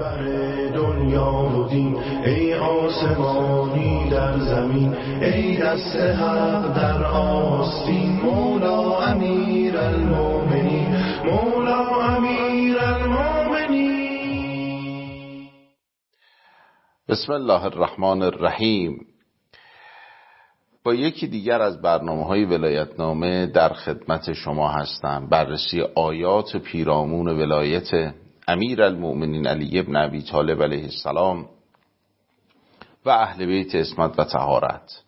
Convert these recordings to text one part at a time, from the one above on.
رهبر دنیا و دین، ای آسمانی در زمین، ای دست حق در آستین، مولا امیر المومنین، مولا امیر المومنین. بسم الله الرحمن الرحیم. با یکی دیگر از برنامه‌های ولایتنامه در خدمت شما هستم. بررسی آیات پیرامون ولایت امیرالمؤمنین علی ابن ابی طالب علیه السلام و اهل بیت عصمت و طهارت.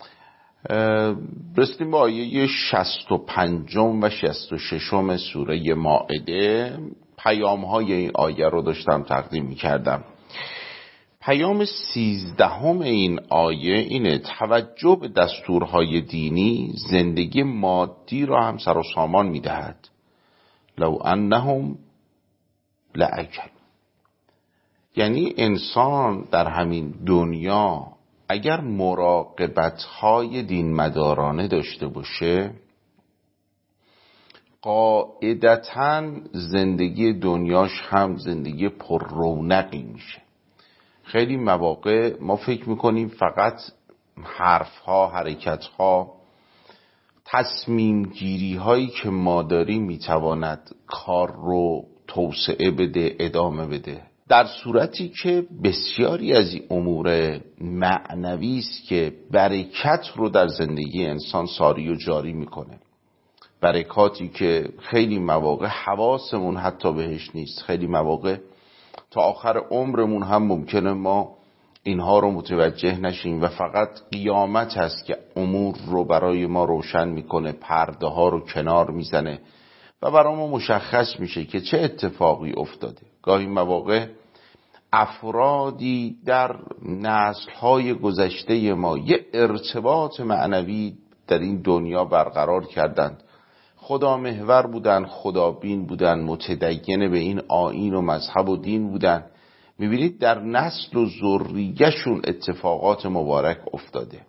رسیدیم به آیه 65 و 66 سوره مائده. پیام‌های این آیه رو داشتم تقدیم می‌کردم. پیام 13 این آیه اینه: توجه به دستورهای دینی زندگی مادی را هم سر و سامان می‌دهد. لو انهم لأجل، یعنی انسان در همین دنیا اگر مراقبت‌های دین مدارانه داشته باشه، قاعدتاً زندگی دنیاش هم زندگی پر رونقی میشه. خیلی مواقع ما فکر میکنیم فقط حرف‌ها، حرکت‌ها، تصمیم گیری هایی که ما داریم میتواند کار رو توسعه بده، ادامه بده، در صورتی که بسیاری از این امور معنوی است که برکت رو در زندگی انسان ساری و جاری میکنه. برکاتی که خیلی مواقع حواسمون حتی بهش نیست، خیلی مواقع تا آخر عمرمون هم ممکنه ما اینها رو متوجه نشیم و فقط قیامت هست که امور رو برای ما روشن میکنه، پرده ها رو کنار میزنه و برای ما مشخص میشه که چه اتفاقی افتاده. گاهی مواقع افرادی در نسل‌های گذشته ما یه ارتباط معنوی در این دنیا برقرار کردند، خدا محور بودن، خدابین بودن، متدین به این آیین و مذهب و دین بودن. میبینید در نسل و ذریه‌شون اتفاقات مبارک افتاده،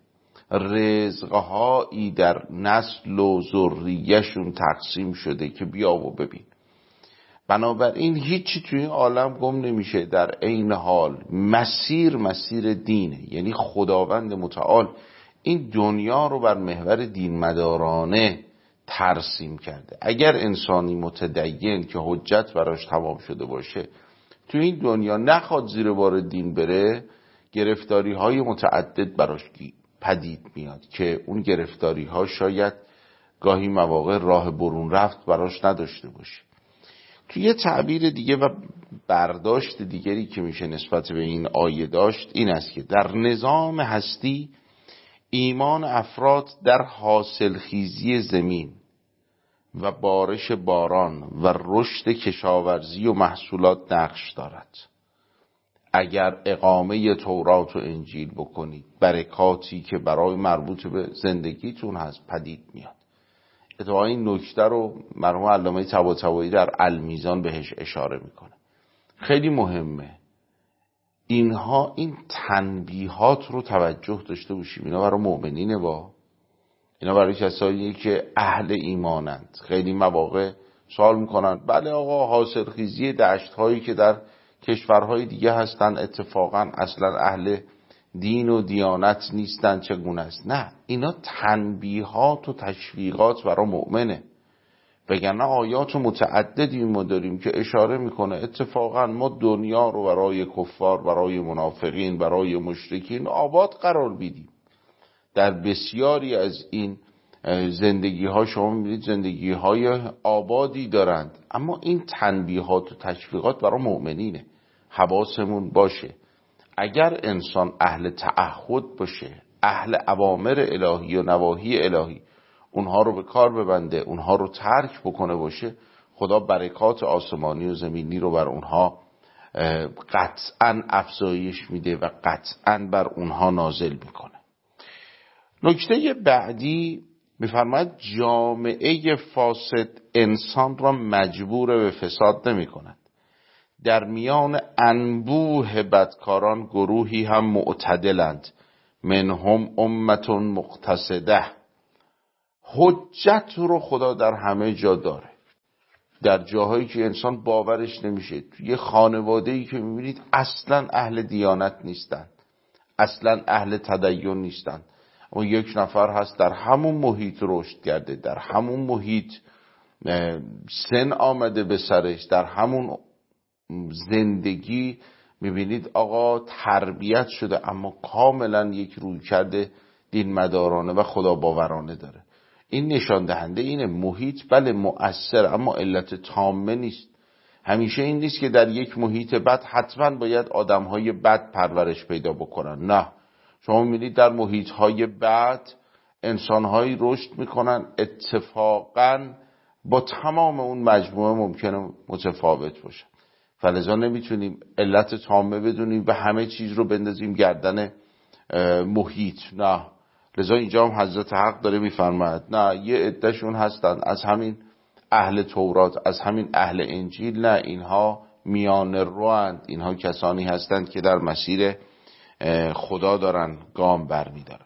رزقهایی در نسل و ذریه‌شون تقسیم شده که بیا و ببین. بنابراین هیچی توی این عالم گم نمیشه. در عین حال مسیر دینه، یعنی خداوند متعال این دنیا رو بر محور دین مدارانه ترسیم کرده. اگر انسانی متدین که حجت براش تمام شده باشه تو این دنیا نخواد زیر بار دین بره، گرفتاری های متعدد براش پدید میاد که اون گرفتاری ها شاید گاهی مواقع راه برون رفت براش نداشته باشه. توی یه تعبیر دیگه و برداشت دیگری که میشه نسبت به این آیه داشت این است که در نظام هستی ایمان افراد در حاصلخیزی زمین و بارش باران و رشد کشاورزی و محصولات نقش دارد. اگر اقامه تورات و انجیل بکنید، برکاتی که برای مربوط به زندگیتون هست پدید میاد. اتفاقا این نکته رو مرحوم علامه طباطبایی در المیزان بهش اشاره میکنه. خیلی مهمه اینها، این تنبیهات رو توجه داشته باشیم. اینا برای مؤمنینه، اینا برای کسایی که اهل ایمانند. خیلی مواقع سوال میکنن بله آقا، حاصلخیزی دشت هایی که در کشورهای دیگه هستن اتفاقا اصلا اهل دین و دیانت نیستن، چگونه است؟ نه، اینا تنبیهات و تشویقات برای مؤمنه. وگرنه آیات متعددی ما داریم که اشاره میکنه اتفاقا ما دنیا رو برای کفار، برای منافقین، برای مشرکین آباد قرار بدیم. در بسیاری از این زندگی ها شما میبینید زندگی های آبادی دارند، اما این تنبیهات و تشویقات برای مؤمنینه. حواسمون باشه اگر انسان اهل تعهد باشه، اهل اوامر الهی و نواهی الهی، اونها رو به کار ببنده، اونها رو ترک بکنه باشه، خدا برکات آسمانی و زمینی رو بر اونها قطعاً افزایش میده و قطعاً بر اونها نازل میکنه. نکته بعدی میفرماید جامعه فاسد انسان را مجبور به فساد نمی کند. در میان انبوه بدکاران گروهی هم معتدلند، منهم امت مقتصده. حجت رو خدا در همه جا داره. در جاهایی که انسان باورش نمیشه، توی خانواده‌ای که میبینید اصلا اهل دیانت نیستن، اصلا اهل تدین نیستن، اما یک نفر هست در همون محیط رشد کرده، در همون محیط سن آمده به سرش، در همون زندگی میبینید آقا تربیت شده اما کاملا یک رویکرد دین مدارانه و خدا باورانه داره. این نشان دهنده اینه محیط بله مؤثر اما علت تامه نیست. همیشه این نیست که در یک محیط بد حتما باید آدمهای بد پرورش پیدا بکنن، نه، شما میبینید در محیطهای بد انسانهایی رشد میکنن اتفاقا با تمام اون مجموعه ممکنه متفاوت باشه. فلذا نمیتونیم علت تامه بدونیم و همه چیز رو بندازیم گردن محیط، نه. لذا اینجا هم حضرت حق داره میفرماید نه، یه عدهشون هستن از همین اهل تورات، از همین اهل انجیل، نه، اینها میان روند، اینها کسانی هستند که در مسیر خدا دارن گام برمیدارن.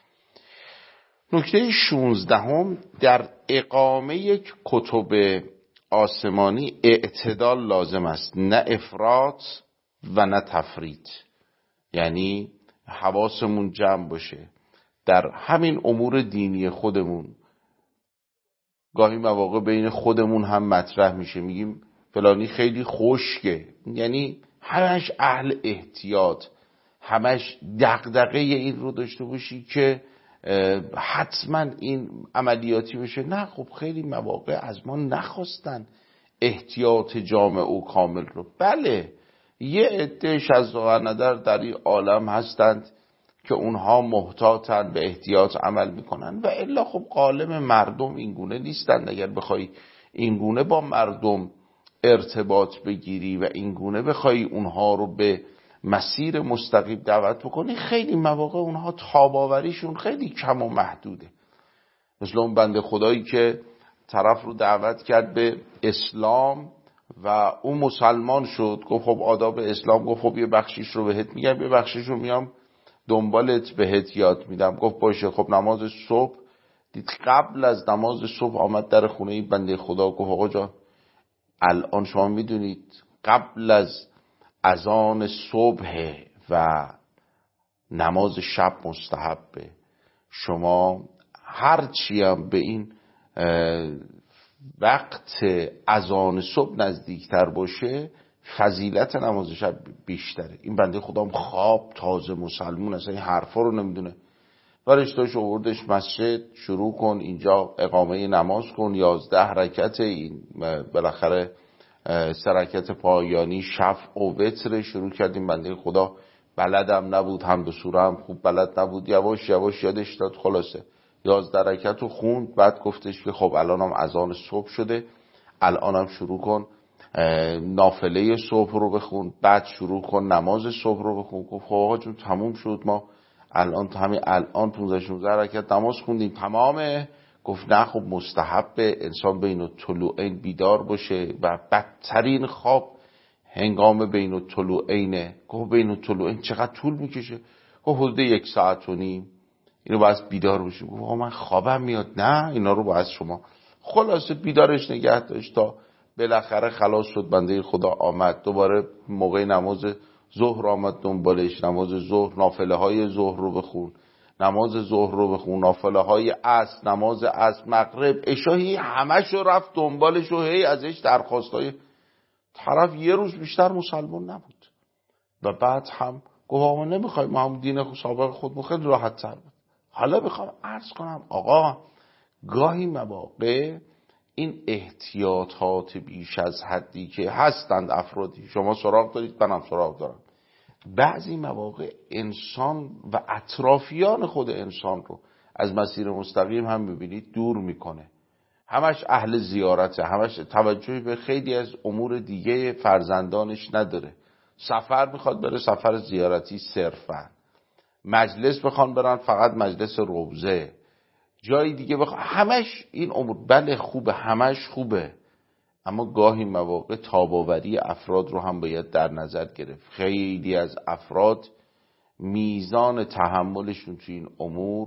نکته 16 در اقامه یک کتب آسمانی اعتدال لازم است، نه افراط و نه تفریط. یعنی حواسمون جمع باشه در همین امور دینی خودمون. گاهی مواقع بین خودمون هم مطرح میشه، میگیم فلانی خیلی خشکه، یعنی همش اهل احتیاط، همش دغدغه این رو داشته باشی که حتما این عملیاتی بشه. نه، خب خیلی مواقع از ما نخواستن احتیاط جامع و کامل رو. بله یه عده شذاعنظر در این عالم هستند که اونها محتاطن، به احتیاط عمل میکنن و الا خب غالب مردم اینگونه نیستن. اگر بخوای اینگونه با مردم ارتباط بگیری و اینگونه بخوای اونها رو به مسیر مستقیم دعوت بکنی، خیلی مواقع اونها تاباوریشون خیلی کم و محدوده. مثل اون بنده خدایی که طرف رو دعوت کرد به اسلام و اون مسلمان شد، گفت خب آداب اسلام، گفت خب یه بخشیش رو بهت میگم، یه بخشیش رو میام دنبالت بهت یاد میدم. گفت باشه. خب نماز صبح دید، قبل از نماز صبح آمد در خونه این بنده خدا، گفت آقا جان الان شما میدونید قبل از اذان صبح و نماز شب مستحبه، شما هرچی هم به این وقت اذان صبح نزدیکتر باشه فضیلت نماز شب بیشتره. این بنده خودم خواب تازه مسلمون اصلا این حرفا رو نمیدونه، برشتاش آوردش مسجد، شروع کن اینجا اقامه نماز کن، 11 رکعت، این بالاخره 3 رکعت پایانی شفع و وتر شروع کردیم. بنده خدا بلدم نبود، هم به سوره هم خوب بلد نبود، یواش یواش یادش داد، خلاصه 11 رکعت رو خوند. بعد گفتش که خب الانم اذان صبح شده، الانم شروع کن نافله صبح رو بخون، بعد شروع کن نماز صبح رو بخون. گفت خب آقا جون تموم شد، ما الان 15-16 رکعت نماز خوندیم تمامه. گفت نه، خب مستحبه انسان بین الطلوعین بیدار باشه و بدترین خواب هنگام بین الطلوعینه. گفت بین الطلوعین چقدر طول میکشه؟ گفت حدود 1.5 ساعت اینو باید بیدار باشی. گفت آقا من خوابم میاد. نه، اینا رو باید شما. خلاصه بیدارش نگه داشت تا بالاخره خلاص شد. بنده خدا آمد دوباره موقع نماز ظهر آمد دنبالش، نماز ظهر، نافله های ظهر رو بخون، نماز ظهر رو بخون، نافله های عصر، نماز عصر، مغرب، عشایی، همش رو رفت دنبالش و هی ازش درخواستای. طرف یه روز بیشتر مسلمان نبود و بعد هم گفت آقا نمیخوای، ما هم دین سابق خودمون خیلی راحت تر بود. حالا بخوام عرض کنم آقا گاهی مواقع این احتیاطات بیش از حدی که هستند افرادی، شما سراغ دارید منم سراغ دارم، بعضی مواقع انسان و اطرافیان خود انسان رو از مسیر مستقیم هم ببینید دور میکنه. همش اهل زیارته، همش توجهی به خیلی از امور دیگه فرزندانش نداره. سفر میخواد بره سفر زیارتی صرفا، مجلس بخوان برن فقط مجلس روضه، جای دیگه همش این امور. بله خوبه، همش خوبه، اما گاهی مواقع تاباوری افراد رو هم باید در نظر گرفت. خیلی از افراد میزان تحملشون توی این امور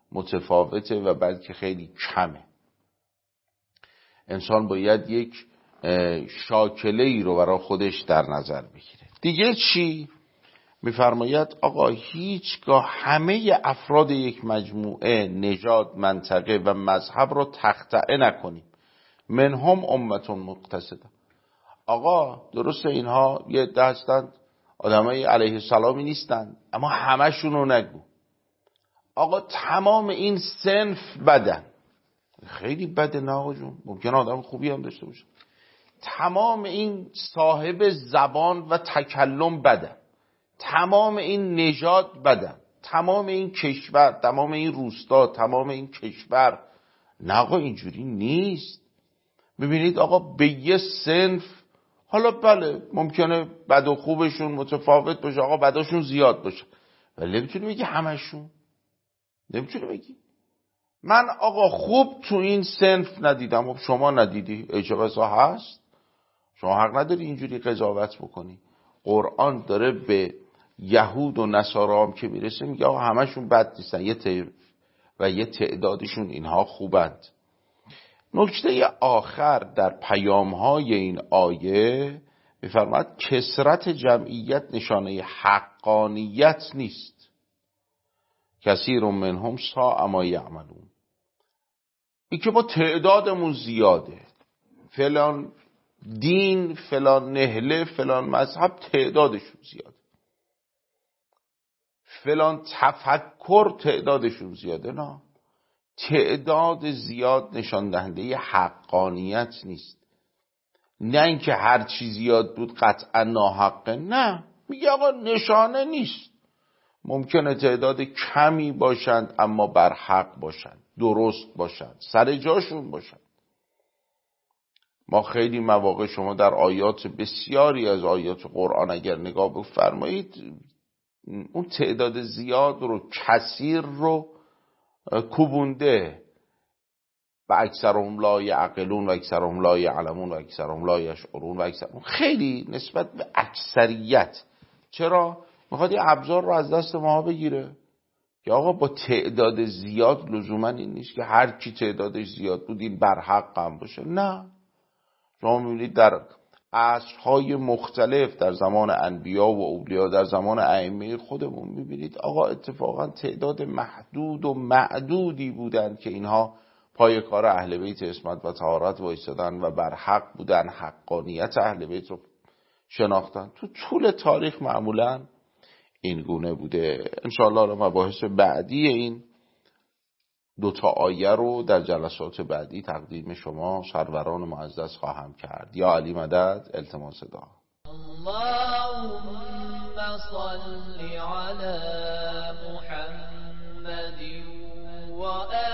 متفاوته و بلکه خیلی کمه. انسان باید یک شاکله ای رو برای خودش در نظر بگیره. دیگه چی؟ میفرماید آقا هیچگاه همه افراد یک مجموعه، نژاد، منطقه و مذهب رو تخطئه نکنیم. منهم امتون مقتصده. آقا درسته اینها یه عده هستند آدمای علیه السلامی نیستند، اما همشون رو نگو. آقا تمام این صنف بدن. خیلی بده نه آقا جون، ممکنه آدم خوبی هم داشته باشه. تمام این صاحب زبان و تکلم بدن، تمام این نژاد بدن، تمام این کشور، تمام این روستا، تمام این کشور. نه آقا اینجوری نیست. ببینید آقا به یه صنف، حالا بله ممکنه بد و خوبشون متفاوت باشه، آقا بداشون زیاد باشه، ولی نمیتونی بگی همشون. نمیتونی بگی من آقا خوب تو این صنف ندیدم. شما ندیدی، اجازه هست، شما حق نداری اینجوری قضاوت بکنی. قرآن داره به یهود و نصارا هم که میرسه میگه آقا همشون بد نیستن، یه تعدادشون اینها خوبند. نکته آخر در پیام‌های این آیه می‌فرماید کثرت جمعیت نشانه حقانیت نیست. کثیر منهم ساء ما یعملون. این که ما تعدادمون زیاده، فلان دین، فلان نهله، فلان مذهب تعدادشون زیاده، فلان تفکر تعدادشون زیاده. نه، تعداد زیاد نشان دهنده حقانیت نیست. نه اینکه هر چی زیاد بود قطعا ناحقه، نه، میگه آقا نشانه نیست. ممکنه تعداد کمی باشند اما بر حق باشند، درست باشند، سر جاشون باشند. ما خیلی مواقع شما در آیات بسیاری از آیات قرآن اگر نگاه بفرمایید اون تعداد زیاد رو، کثیر رو کوبونده و اکثرهم لا یعقلون و اکثرهم لا یعلمون و اکثرهم لا یشعرون و اکثرهم، خیلی نسبت به اکثریت. چرا؟ میخواد یه ابزار رو از دست ما بگیره که آقا با تعداد زیاد لزوما این نیست که هر کی تعدادش زیاد بود این برحق هم باشه. نه، شما میبینید در عصرهای مختلف، در زمان انبیا و اولیا، در زمان ائمه خودمون میبینید آقا اتفاقا تعداد محدود و معدودی بودن که اینها پای کار اهل بیت عصمت و طهارت وایسادن و بر حق بودن، حقانیت اهل بیت رو شناختن. تو طول تاریخ معمولا این گونه بوده. انشاءالله مباحث بعدی این دوتا آیه رو در جلسات بعدی تقدیم شما سروران معزز خواهم کرد. یا علی مدد، التماس دعا. اللهم صل على محمد و